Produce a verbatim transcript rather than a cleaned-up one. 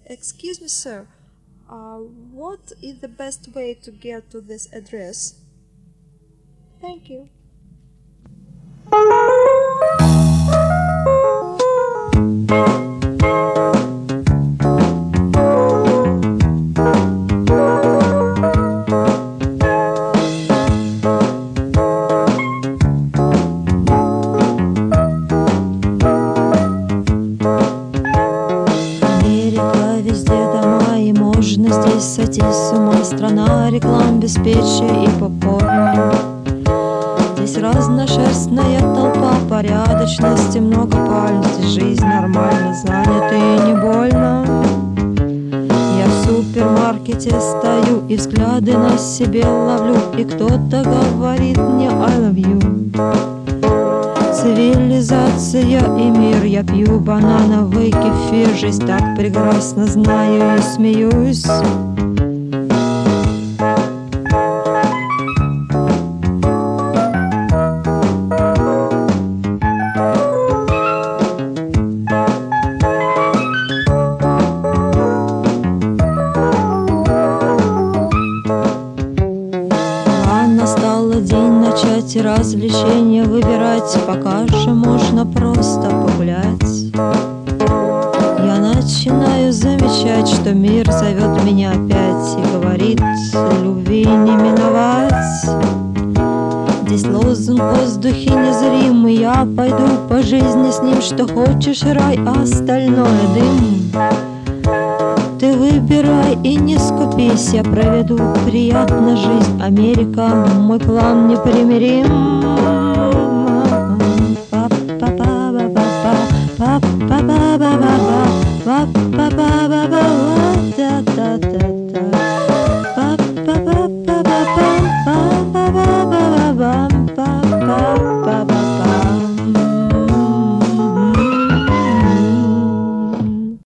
Excuse me, sir. Uh, what is the best way to get to this address? Thank you. Здесь сойти с ума, страна реклам, беспечия и попорно. Здесь разношерстная толпа, порядочности много пальм. Здесь жизнь нормально, занята и не больно. Я в супермаркете стою и взгляды на себе ловлю, и кто-то говорит мне I love you. Цивилизация и мир, я пью банановый кефир. Жизнь так прекрасна, знаю и смеюсь. Настал день начать развлечения выбирать, пока же можно просто погулять. Я начинаю замечать, что мир зовет меня опять и говорит, любви не миновать. Здесь лозунг в воздухе незримый, я пойду по жизни с ним, что хочешь рай, а остальное дым. Ты выбирай и не скупись, я проведу приятно жизнь. Америка, мой план непримирим.